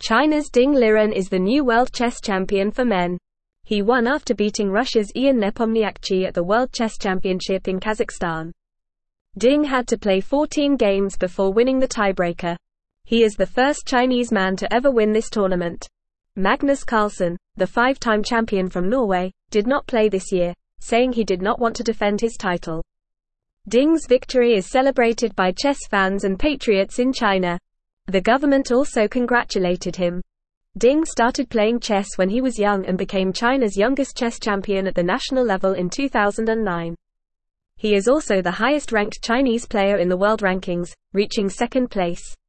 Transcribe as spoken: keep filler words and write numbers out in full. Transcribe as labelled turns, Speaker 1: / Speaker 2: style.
Speaker 1: China's Ding Liren is the new world chess champion for men. He won after beating Russia's Ian Nepomniachtchi at the World Chess Championship in Kazakhstan. Ding had to play fourteen games before winning the tiebreaker. He is the first Chinese man to ever win this tournament. Magnus Carlsen, the five-time champion from Norway, did not play this year, saying he did not want to defend his title. Ding's victory is celebrated by chess fans and patriots in China. The government also congratulated him. Ding started playing chess when he was young and became China's youngest chess champion at the national level in two thousand nine. He is also the highest-ranked Chinese player in the world rankings, reaching second place.